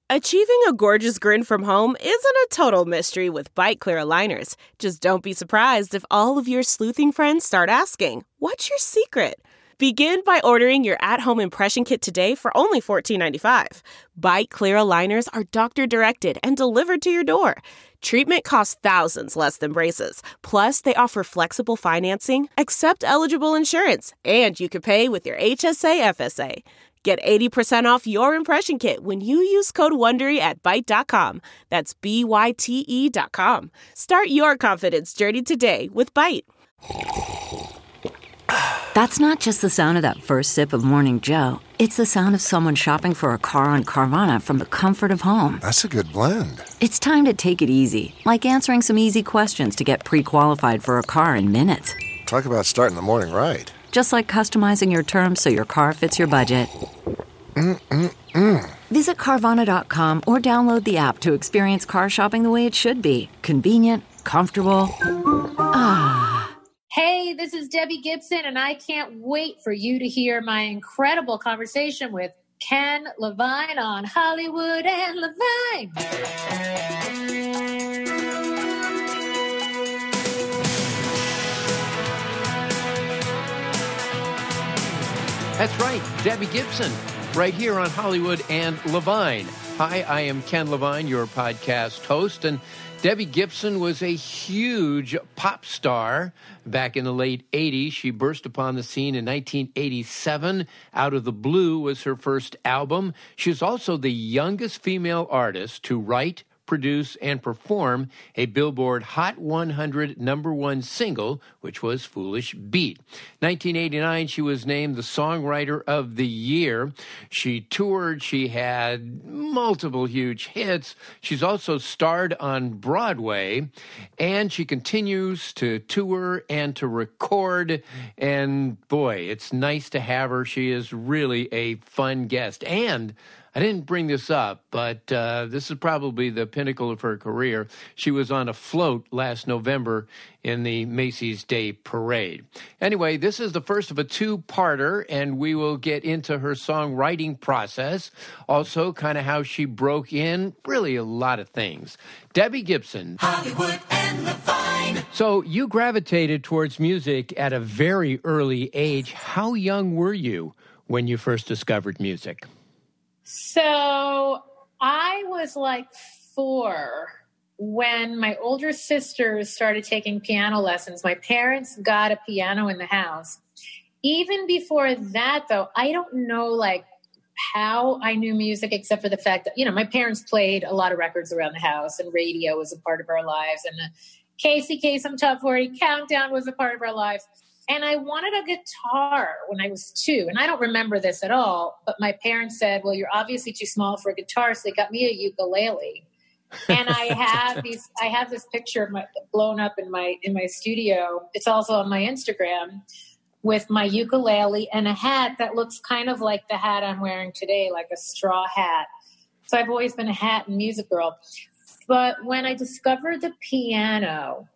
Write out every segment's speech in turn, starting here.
Achieving a gorgeous grin from home isn't a total mystery with Byte Clear aligners. Just don't be surprised if all of your sleuthing friends start asking, "What's your secret?" Begin by ordering your at-home impression kit today for only $14.95. Byte Clear aligners are doctor-directed and delivered to your door. Treatment costs thousands less than braces. Plus, they offer flexible financing, accept eligible insurance, and you can pay with your HSA FSA. Get 80% off your impression kit when you use code WONDERY at Byte.com. That's BYTE.com. Start your confidence journey today with Byte. That's not just the sound of that first sip of Morning Joe. It's the sound of someone shopping for a car on Carvana from the comfort of home. That's a good blend. It's time to take it easy, like answering some easy questions to get pre-qualified for a car in minutes. Talk about starting the morning right. Just like customizing your terms so your car fits your budget. Visit Carvana.com or download the app to experience car shopping the way it should be. Convenient, comfortable. Hey, this is Debbie Gibson, and I can't wait for you to hear my incredible conversation with Ken Levine on Hollywood and Levine. That's right, Debbie Gibson, right here on Hollywood and Levine. Hi, I am Ken Levine, your podcast host, and Debbie Gibson was a huge pop star back in the late 80s. She burst upon the scene in 1987. Out of the Blue was her first album. She was also the youngest female artist to write, produce, and perform a Billboard Hot 100 #1 single, which was Foolish Beat. 1989, she was named the Songwriter of the Year. She toured. She had multiple huge hits. She's also starred on Broadway, and she continues to tour and to record. And boy, it's nice to have her. She is really a fun guest. And I didn't bring this up, but this is probably the pinnacle of her career. She was on a float last November in the Macy's Day Parade. Anyway, this is the first of a two-parter, and we will get into her songwriting process, also kind of how she broke in, really a lot of things. Debbie Gibson. Hollywood and Levine. So you gravitated towards music at a very early age. How young were you when you first discovered music? So I was like 4 when my older sisters started taking piano lessons. My parents got a piano in the house. Even before that, though, I don't know like how I knew music, except for the fact that, my parents played a lot of records around the house, and radio was a part of our lives, and the Casey Kasem Top 40 Countdown was a part of our lives. And I wanted a guitar when I was 2. And I don't remember this at all, but my parents said, well, you're obviously too small for a guitar. So they got me a ukulele. And I have this picture of blown up in my studio. It's also on my Instagram, with my ukulele and a hat that looks kind of like the hat I'm wearing today, like a straw hat. So I've always been a hat and music girl. But when I discovered the piano,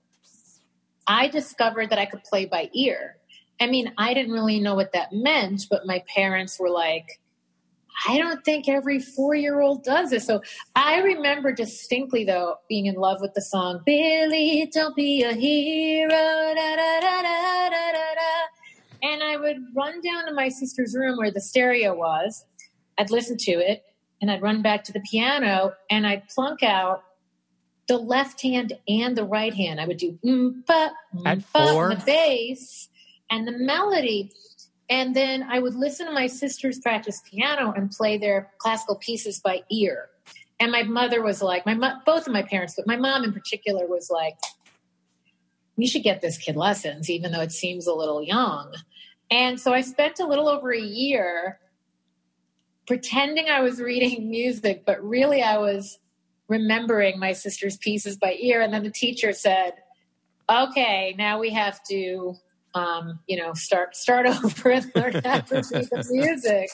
I discovered that I could play by ear. I mean, I didn't really know what that meant, but my parents were like, I don't think every 4-year-old does this. So I remember distinctly, though, being in love with the song, Billy, don't be a hero, da, da, da, da, da, da. And I would run down to my sister's room where the stereo was. I'd listen to it, and I'd run back to the piano, and I'd plunk out the left hand and the right hand. I would do At 4? the bass and the melody. And then I would listen to my sisters practice piano and play their classical pieces by ear. And my mother was like, both of my parents, but my mom in particular was like, we should get this kid lessons, even though it seems a little young. And so I spent a little over a year pretending I was reading music, but really I was remembering my sister's pieces by ear. And then the teacher said, okay, now we have to, start over and learn how to read the music.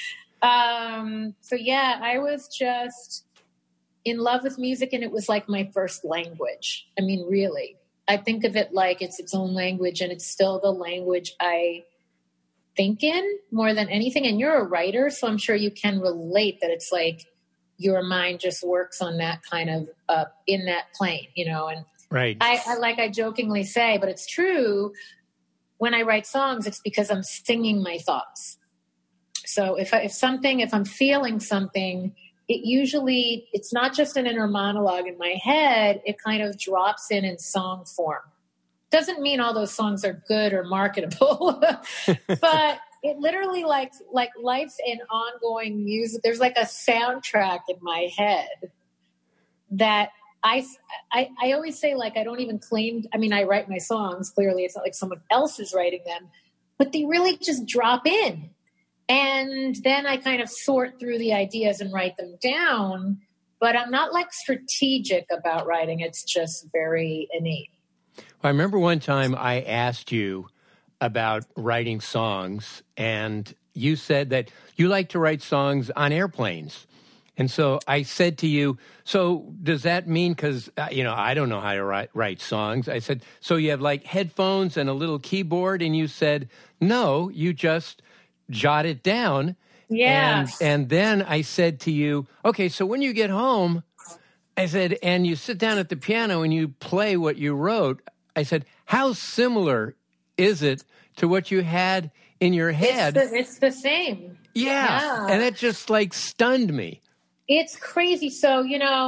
So yeah, I was just in love with music, and it was like my first language. I mean, really, I think of it like it's its own language, and it's still the language I think in more than anything. And you're a writer, so I'm sure you can relate that it's like your mind just works on that kind of in that plane, and right. I jokingly say, but it's true, when I write songs, it's because I'm singing my thoughts. So if I'm feeling something, it's not just an inner monologue in my head, it kind of drops in song form. Doesn't mean all those songs are good or marketable, but it literally like life's an ongoing music. There's like a soundtrack in my head that I always say, like, I don't even claim, I write my songs. Clearly it's not like someone else is writing them, but they really just drop in. And then I kind of sort through the ideas and write them down, but I'm not like strategic about writing. It's just very innate. I remember one time I asked you about writing songs, and you said that you like to write songs on airplanes. And so I said to you, so does that mean, because, I don't know how to write songs. I said, so you have like headphones and a little keyboard? And you said, no, you just jot it down. Yeah. And then I said to you, okay, so when you get home, I said, and you sit down at the piano and you play what you wrote, I said, how similar is it to what you had in your head? It's the same. Yeah. And it just like stunned me. It's crazy. So,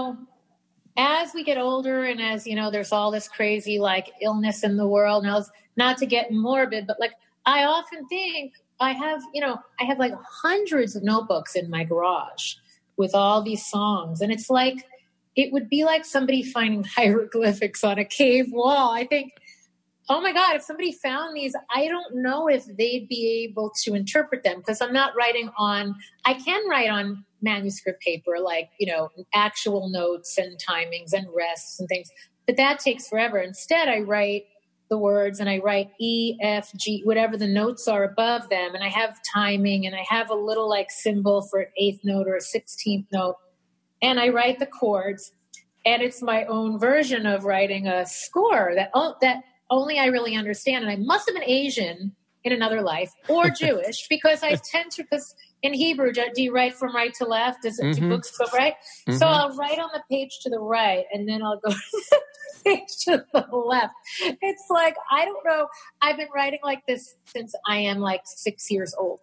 as we get older and as, there's all this crazy like illness in the world, now, not to get morbid, but like I often think I have like hundreds of notebooks in my garage with all these songs. And it's like, it would be like somebody finding hieroglyphics on a cave wall. I think, oh my God, if somebody found these, I don't know if they'd be able to interpret them, because I'm not writing I can write on manuscript paper, like, actual notes and timings and rests and things, but that takes forever. Instead, I write the words and I write E, F, G, whatever the notes are above them. And I have timing and I have a little like symbol for an 8th note or a 16th note. And I write the chords, and it's my own version of writing a score that only I really understand. And I must have been Asian in another life or Jewish, because because in Hebrew, do you write from right to left? Do books go right? Mm-hmm. So I'll write on the page to the right, and then I'll go to the page to the left. It's like, I don't know. I've been writing like this since I am like 6 years old.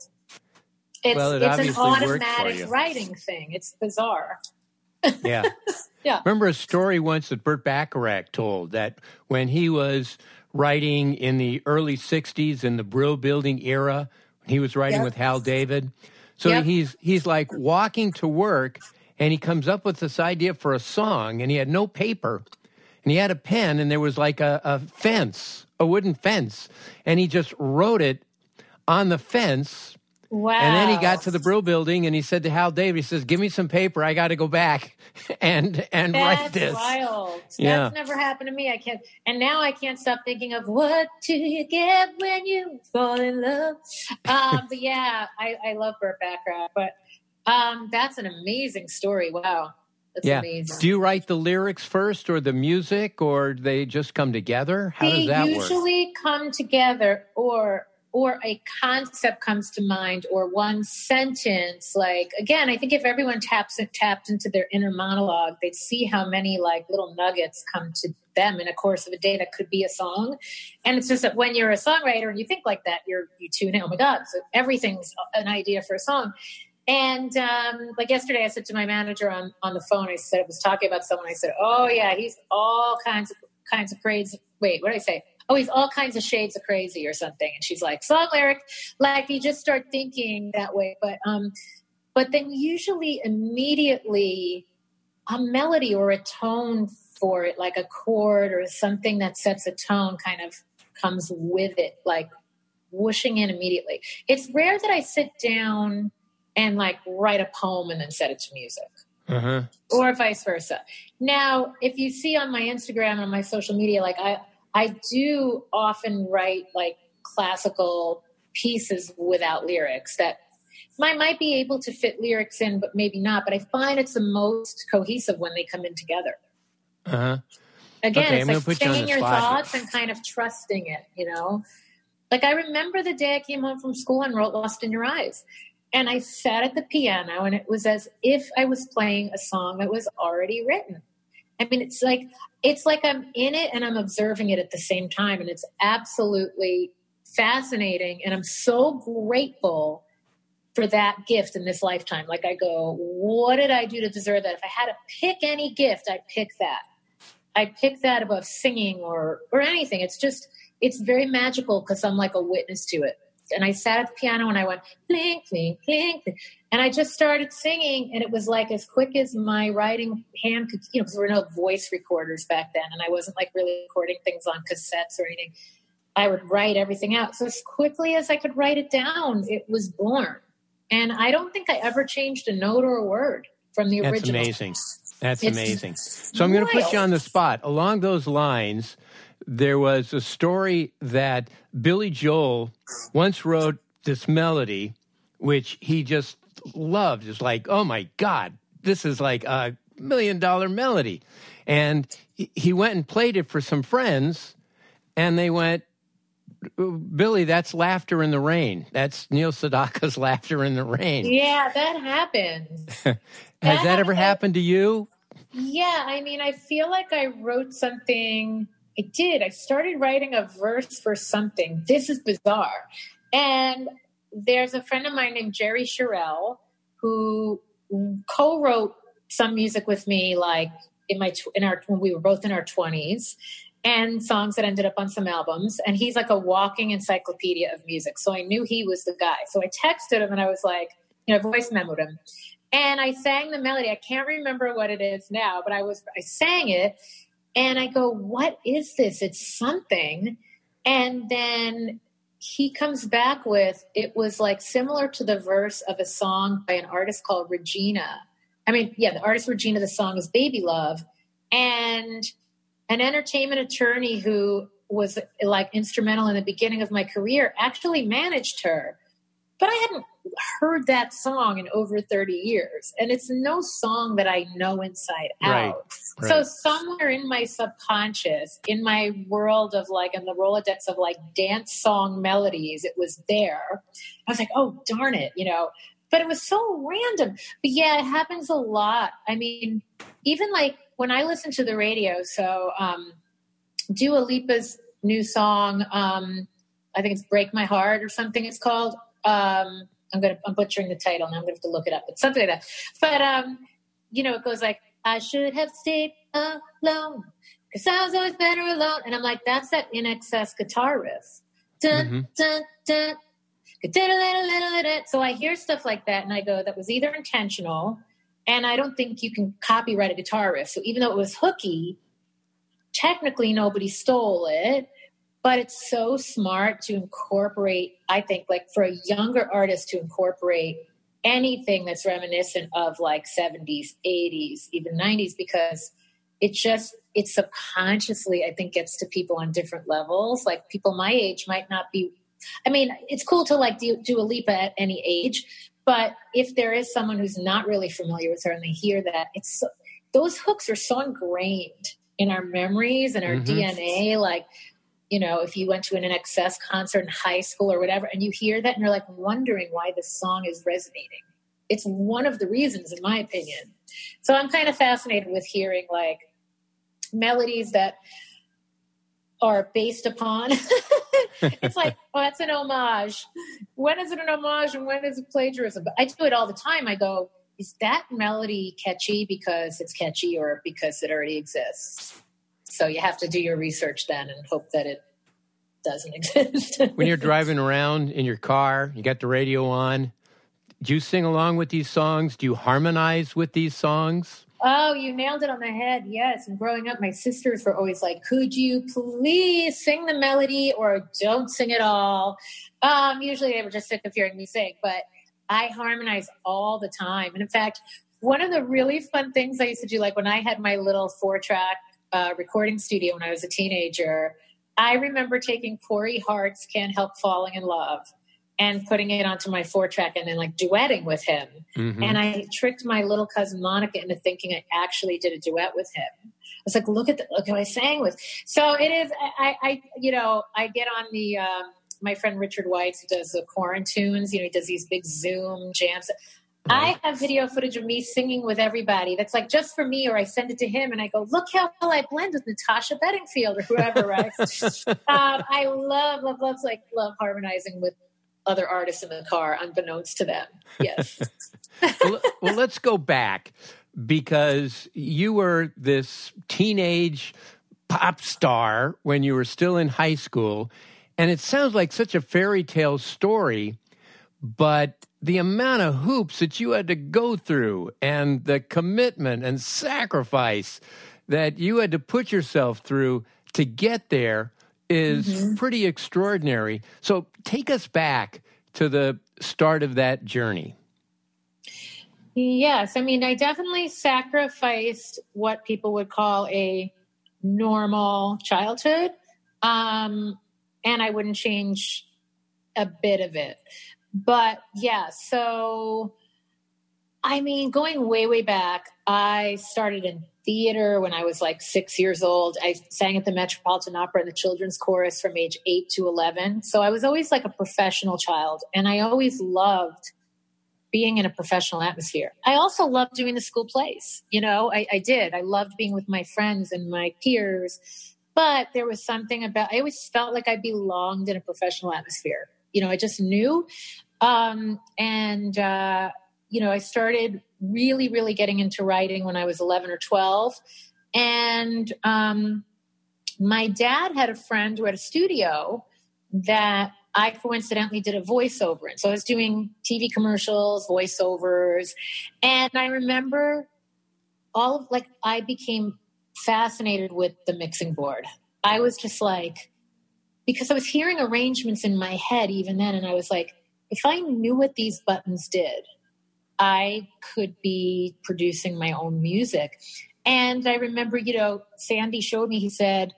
It's an automatic writing thing. It's bizarre. Yeah. Yeah. Remember a story once that Burt Bacharach told, that when he was writing in the early 60s in the Brill Building era, he was writing with Hal David. So he's like walking to work, and he comes up with this idea for a song, and he had no paper, and he had a pen, and there was like a fence, a wooden fence, and he just wrote it on the fence. Wow. And then he got to the Brill Building, and he said to Hal David, he says, give me some paper. I got to go back and write this. That's wild. Yeah. That's never happened to me. And now I can't stop thinking of what do you get when you fall in love? But yeah, I love Burt Bacharach. But that's an amazing story. Wow. That's amazing. Do you write the lyrics first, or the music, or they just come together? How does that work? They usually come together, or a concept comes to mind, or one sentence. Like, again, I think if everyone tapped into their inner monologue, they'd see how many like little nuggets come to them in a course of a day that could be a song. And it's just that when you're a songwriter and you think like that, you tune in, oh my God, so everything's an idea for a song. And like yesterday, I said to my manager on the phone, I was talking about someone. I said, oh yeah, he's all kinds of crazy. Wait, what did I say? Oh, he's all kinds of shades of crazy or something. And she's like, song lyric, like you just start thinking that way. But then usually immediately a melody or a tone for it, like a chord or something that sets a tone, kind of comes with it, like whooshing in immediately. It's rare that I sit down and like write a poem and then set it to music. Uh-huh. Or vice versa. Now, if you see on my Instagram and on my social media, like I do often write like classical pieces without lyrics that I might be able to fit lyrics in, but maybe not. But I find it's the most cohesive when they come in together. Uh-huh. Again, it's like saying your thoughts and kind of trusting it, you know? Like I remember the day I came home from school and wrote Lost in Your Eyes. And I sat at the piano, and it was as if I was playing a song that was already written. I mean, it's like I'm in it and I'm observing it at the same time. And it's absolutely fascinating. And I'm so grateful for that gift in this lifetime. Like I go, what did I do to deserve that? If I had to pick any gift, I'd pick that. I'd pick that above singing or anything. It's very magical because I'm like a witness to it. And I sat at the piano and I went, clink, clink, clink. And I just started singing. And it was like as quick as my writing hand could, because there were no voice recorders back then. And I wasn't like really recording things on cassettes or anything. I would write everything out. So as quickly as I could write it down, it was born. And I don't think I ever changed a note or a word from the original. That's amazing. That's amazing. So I'm going to put you on the spot. Along those lines, there was a story that Billy Joel once wrote this melody, which he just loved. It's like, oh my God, this is like $1 million melody. And he went and played it for some friends, and they went, Billy, that's Laughter in the Rain. That's Neil Sedaka's Laughter in the Rain. Yeah, that happened. Has that ever happened to you? Yeah, I mean, I feel like I wrote something. I did. I started writing a verse for something. This is bizarre. And there's a friend of mine named Jerry Sherrill who co-wrote some music with me, like when we were both in our 20s, and songs that ended up on some albums. And he's like a walking encyclopedia of music. So I knew he was the guy. So I texted him and I was like, voice memoed him. And I sang the melody. I can't remember what it is now, but I sang it. And I go, what is this? It's something. And then he comes back with, it was like similar to the verse of a song by an artist called Regina. The artist Regina, the song is Baby Love. And an entertainment attorney who was like instrumental in the beginning of my career actually managed her. But I hadn't heard that song in over 30 years. And it's no song that I know inside out. Right. So somewhere in my subconscious, in my world of like, in the Rolodex of like dance song melodies, it was there. I was like, oh, darn it, But it was so random. But yeah, it happens a lot. I mean, even like when I listen to the radio, so Dua Lipa's new song, I think it's Break My Heart or something it's called. I'm butchering the title and I'm going to have to look it up, but something like that. But, it goes like, I should have stayed alone because I was always better alone. And I'm like, that's that In Excess guitar riff. Dun, dun, dun. So I hear stuff like that and I go, that was either intentional, and I don't think you can copyright a guitar riff. So even though it was hooky, technically nobody stole it. But it's so smart to incorporate, I think, like for a younger artist to incorporate anything that's reminiscent of like 70s, 80s, even 90s, because it subconsciously, I think, gets to people on different levels. Like people my age might not be, it's cool to like do a Lipa at any age, but if there is someone who's not really familiar with her and they hear that, those hooks are so ingrained in our memories and our DNA, like, if you went to an NXS concert in high school or whatever, and you hear that and you're like wondering why this song is resonating. It's one of the reasons, in my opinion. So I'm kind of fascinated with hearing like melodies that are based upon. It's like, oh, that's an homage. When is it an homage and when is it plagiarism? But I do it all the time. I go, is that melody catchy because it's catchy or because it already exists? So you have to do your research then and hope that it doesn't exist. When you're driving around in your car, you got the radio on, do you sing along with these songs? Do you harmonize with these songs? Oh, you nailed it on the head. Yes. And growing up, my sisters were always like, could you please sing the melody or don't sing at all? Usually they were just sick of hearing me sing, but I harmonize all the time. And in fact, one of the really fun things I used to do, like when I had my little 4-track recording studio when I was a teenager, I remember taking Corey Hart's Can't Help Falling in Love and putting it onto my 4-track and then like duetting with him. Mm-hmm. And I tricked my little cousin Monica into thinking I actually did a duet with him. I was like, look who I sang with. So it is, I get on my friend Richard Weitz, who does the Quarantunes, he does these big Zoom jams. I have video footage of me singing with everybody that's like just for me, or I send it to him and I go, look how well I blend with Natasha Bedingfield or whoever, right? I love harmonizing with other artists in the car, unbeknownst to them. Yes. Well, let's go back, because you were this teenage pop star when you were still in high school, and it sounds like such a fairy tale story, but the amount of hoops that you had to go through and the commitment and sacrifice that you had to put yourself through to get there is pretty extraordinary. So take us back to the start of that journey. Yes. I mean, I definitely sacrificed what people would call a normal childhood. And I wouldn't change a bit of it. But yeah, so, I mean, going way, way back, I started in theater when I was like 6 years old. I sang at the Metropolitan Opera in the children's chorus from age 8 to 11. So I was always like a professional child, and I always loved being in a professional atmosphere. I also loved doing the school plays. I did. I loved being with my friends and my peers, but there was something about, I always felt like I belonged in a professional atmosphere. I just knew. I started really, really getting into writing when I was 11 or 12. And my dad had a friend who had a studio that I coincidentally did a voiceover in. So I was doing TV commercials, voiceovers. And I remember I became fascinated with the mixing board. I was just like, because I was hearing arrangements in my head even then. And I was like, if I knew what these buttons did, I could be producing my own music. And I remember, Sandy showed me, he said,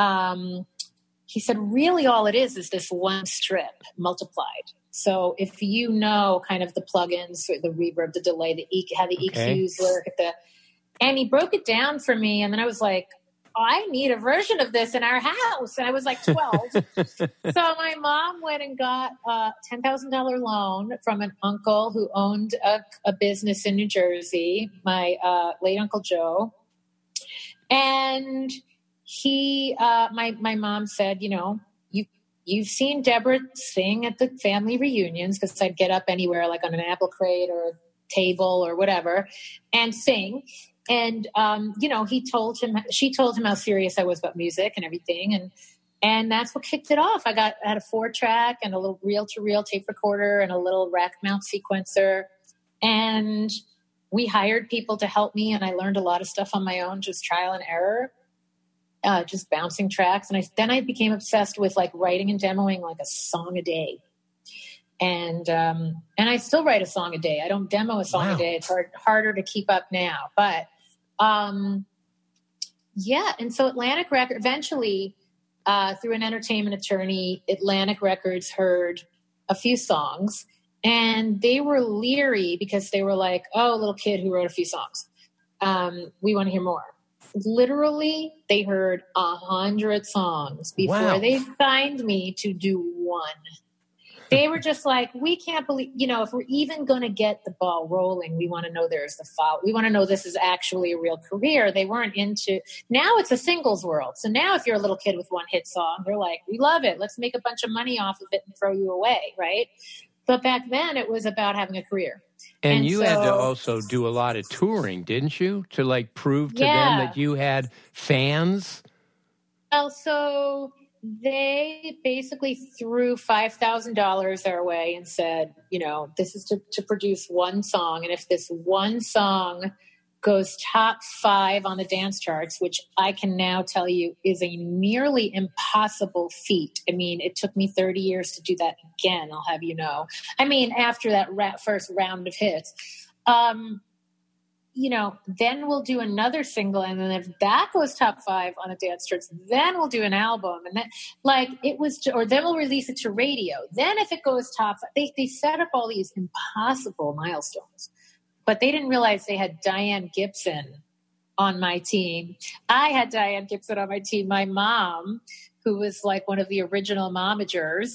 really all it is this one strip multiplied. So if you know kind of the plugins, the reverb, the delay, how the EQs work, and he broke it down for me. And then I was like, I need a version of this in our house. And I was like 12. So my mom went and got a $10,000 loan from an uncle who owned a business in New Jersey, my late Uncle Joe. And my mom said, you've seen Deborah sing at the family reunions, because I'd get up anywhere, like on an apple crate or a table or whatever, and sing. And, she told him how serious I was about music and everything. And that's what kicked it off. I had a 4-track and a little reel-to-reel tape recorder and a little rack mount sequencer. And we hired people to help me. And I learned a lot of stuff on my own, just trial and error, just bouncing tracks. And then I became obsessed with like writing and demoing like a song a day. And I still write a song a day. I don't demo a song a day. It's harder to keep up now, but, and so Atlantic Records, eventually, through an entertainment attorney, Atlantic Records heard a few songs, and they were leery because they were like, oh, a little kid who wrote a few songs. We want to hear more. Literally, they heard 100 songs before they signed me to do one. They were just like, we can't believe, if we're even going to get the ball rolling, we want to know there's the follow. We want to know this is actually a real career. They weren't into, now it's a singles world. So now if you're a little kid with one hit song, they're like, we love it. Let's make a bunch of money off of it and throw you away. Right. But back then it was about having a career. And you had to also do a lot of touring, didn't you? To like prove to them that you had fans? Well, so they basically threw $5,000 our way and said, this is to produce one song. And if this one song goes top 5 on the dance charts, which I can now tell you is a nearly impossible feat. I mean, it took me 30 years to do that again, I'll have you know. I mean, after that first round of hits, then we'll do another single. And then if that goes top 5 on the dance charts, then we'll do an album. And then then we'll release it to radio. Then if it goes top 5, they set up all these impossible milestones, but they didn't realize they had Diane Gibson on my team. I had Diane Gibson on my team, my mom, who was like one of the original momagers.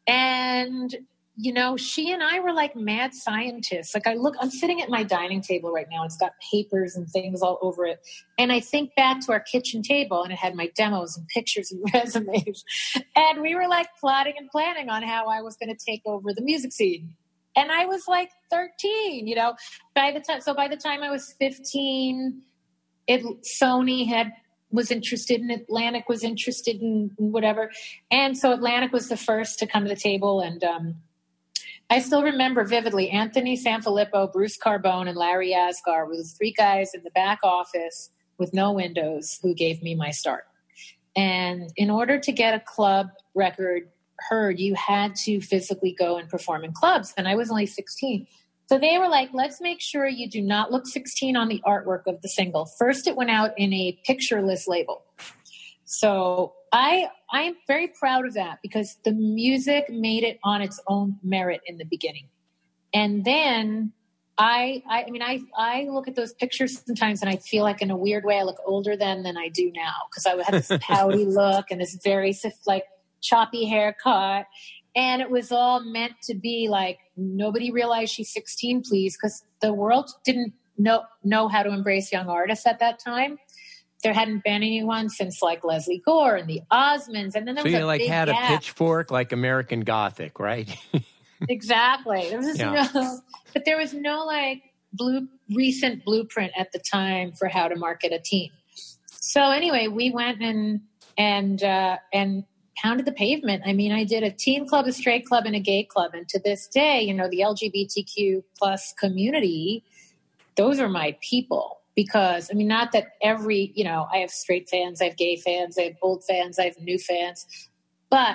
And, you know, she and I were like mad scientists. Like I'm sitting at my dining table right now. It's got papers and things all over it. And I think back to our kitchen table, and it had my demos and pictures and resumes. And we were like plotting and planning on how I was going to take over the music scene. And I was like 13, you know, by the time I was 15, Sony was interested in Atlantic, was interested in whatever. And so Atlantic was the first to come to the table. And I still remember vividly, Anthony Sanfilippo, Bruce Carbone, and Larry Asgar were the three guys in the back office with no windows who gave me my start. And in order to get a club record heard, you had to physically go and perform in clubs. And I was only 16. So they were like, let's make sure you do not look 16 on the artwork of the single. First, it went out in a pictureless label. So I'm very proud of that because the music made it on its own merit in the beginning. And then I look at those pictures sometimes and I feel like in a weird way I look older than I do now because I had this pouty look and this very like choppy haircut. And it was all meant to be like, nobody realized she's 16, please, because the world didn't know how to embrace young artists at that time. There hadn't been anyone since like Leslie Gore and the Osmonds. And then there was a big had gap. A pitchfork like American Gothic, right? Exactly. But there was no like recent blueprint at the time for how to market a teen. So anyway, we went and pounded the pavement. I mean, I did a teen club, a straight club, and a gay club. And to this day, you know, the LGBTQ plus community, those are my people. Because, I mean, not that every, you know, I have straight fans, I have gay fans, I have old fans, I have new fans. But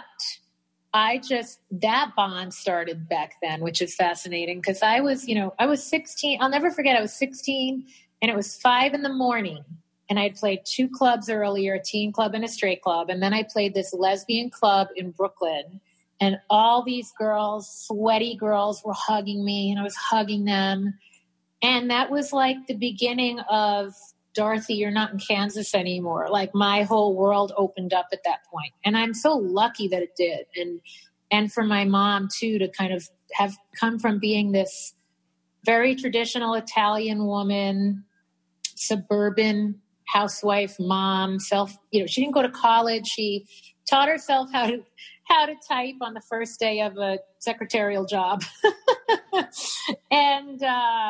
that bond started back then, which is fascinating. Because I was 16. I'll never forget, I was 16 and it was 5 a.m. And I had played 2 clubs earlier, a teen club and a straight club. And then I played this lesbian club in Brooklyn. And all these girls, sweaty girls, were hugging me and I was hugging them. And that was like the beginning of, Dorothy, you're not in Kansas anymore. Like my whole world opened up at that point. And I'm so lucky that it did. And for my mom too, to kind of have come from being this very traditional Italian woman, suburban housewife, mom, she didn't go to college. She taught herself how to type on the first day of a secretarial job. And,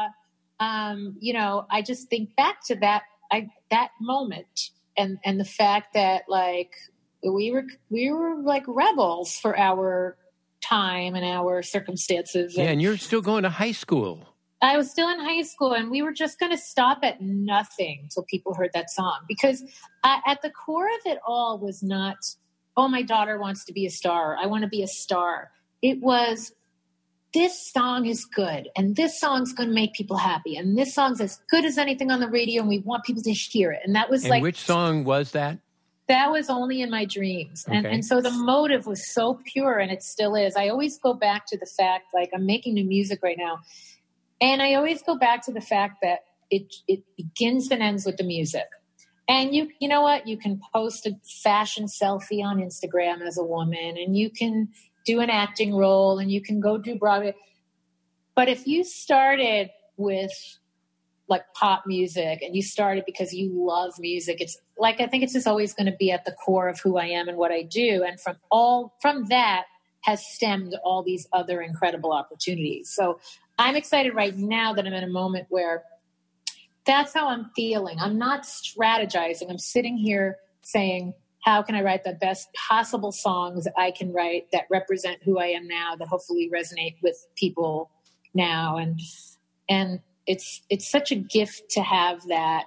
I just think back to that moment and the fact that like we were like rebels for our time and our circumstances. Yeah, and you're still going to high school. I was still in high school, and we were just going to stop at nothing until people heard that song. Because at the core of it all was not, oh, my daughter wants to be a star. I want to be a star. It was, this song is good, and this song's going to make people happy, and this song's as good as anything on the radio, and we want people to hear it. And that was like... which song was that? That was Only in My Dreams. Okay. And so the motive was so pure, and it still is. I always go back to the fact, like, I'm making new music right now, and I always go back to the fact that it begins and ends with the music. And you know what? You can post a fashion selfie on Instagram as a woman, and you can do an acting role, and you can go do Broadway. But if you started with like pop music and you started because you love music, it's like, I think it's just always going to be at the core of who I am and what I do. And from that has stemmed all these other incredible opportunities. So I'm excited right now that I'm in a moment where that's how I'm feeling. I'm not strategizing. I'm sitting here saying, how can I write the best possible songs I can write that represent who I am now, that hopefully resonate with people now? And it's such a gift to have that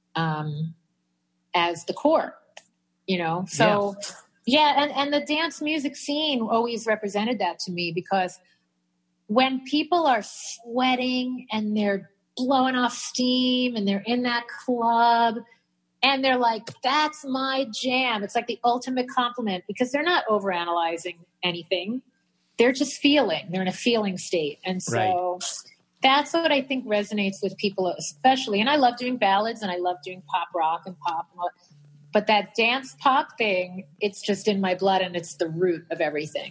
as the core, you know? So yeah. And the dance music scene always represented that to me, because when people are sweating and they're blowing off steam and they're in that club and they're like, that's my jam, it's like the ultimate compliment, because they're not overanalyzing anything. They're just feeling. They're in a feeling state. And so that's what I think resonates with people especially. And I love doing ballads and I love doing pop rock and pop. But that dance pop thing, it's just in my blood, and it's the root of everything.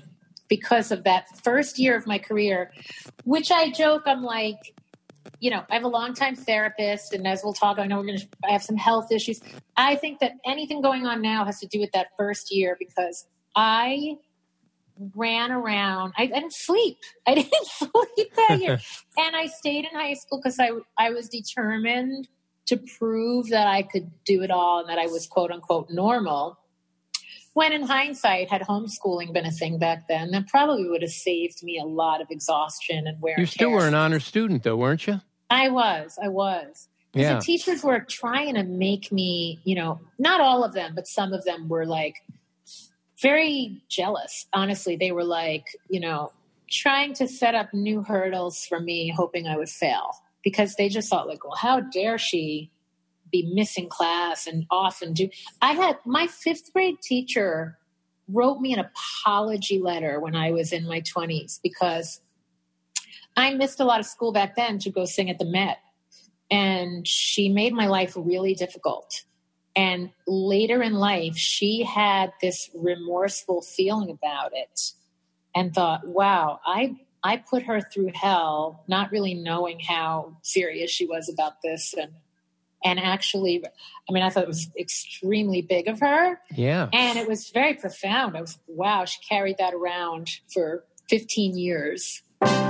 because of that first year of my career, which I joke, I'm like, I have a longtime therapist, and as we'll talk, I know I have some health issues. I think that anything going on now has to do with that first year, because I ran around. I didn't sleep. I didn't sleep that year. And I stayed in high school because I was determined to prove that I could do it all and that I was quote unquote normal. When in hindsight, had homeschooling been a thing back then, that probably would have saved me a lot of exhaustion and wear and tear. You still were an honor student though, weren't you? I was. Yeah. The teachers were trying to make me, not all of them, but some of them were like very jealous. Honestly, they were like, trying to set up new hurdles for me, hoping I would fail, because they just thought like, well, how dare she be missing class and off and do. I had my 5th grade teacher wrote me an apology letter when I was in my 20s because I missed a lot of school back then to go sing at the Met. And she made my life really difficult. And later in life, she had this remorseful feeling about it and thought, wow, I put her through hell, not really knowing how serious she was about this. And actually, I thought it was extremely big of her. Yeah. And it was very profound. I was, wow, she carried that around for 15 years.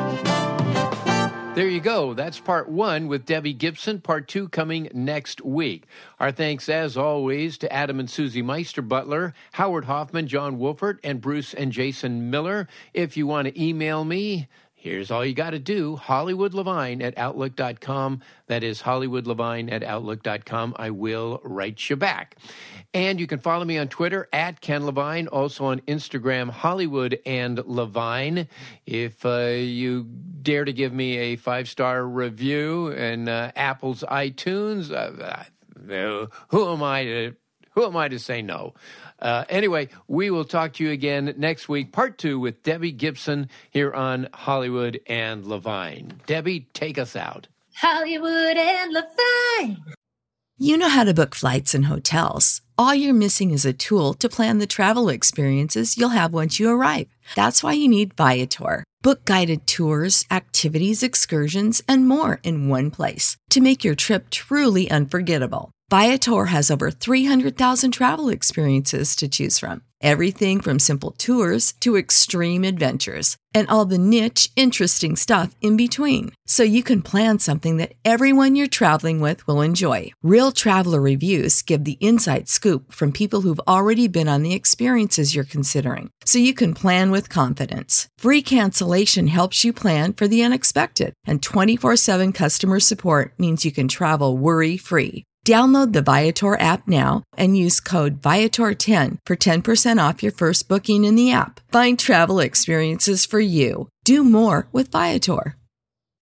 There you go. That's part 1 with Debbie Gibson. Part 2 coming next week. Our thanks, as always, to Adam and Susie Meister Butler, Howard Hoffman, John Wolfert, and Bruce and Jason Miller. If you want to email me, here's all you got to do, HollywoodLevine@Outlook.com. That is HollywoodLevine@Outlook.com. I will write you back. And you can follow me on Twitter @Ken Levine, also on Instagram, Hollywood and Levine. If you dare to give me a 5-star review in Apple's iTunes, who am I to say no? Anyway, we will talk to you again next week, part 2 with Debbie Gibson here on Hollywood and Levine. Debbie, take us out. Hollywood and Levine. You know how to book flights and hotels. All you're missing is a tool to plan the travel experiences you'll have once you arrive. That's why you need Viator. Book guided tours, activities, excursions, and more in one place to make your trip truly unforgettable. Viator has over 300,000 travel experiences to choose from. Everything from simple tours to extreme adventures and all the niche, interesting stuff in between. So you can plan something that everyone you're traveling with will enjoy. Real traveler reviews give the inside scoop from people who've already been on the experiences you're considering. So you can plan with confidence. Free cancellation helps you plan for the unexpected. And 24/7 customer support means you can travel worry-free. Download the Viator app now and use code Viator10 for 10% off your first booking in the app. Find travel experiences for you. Do more with Viator.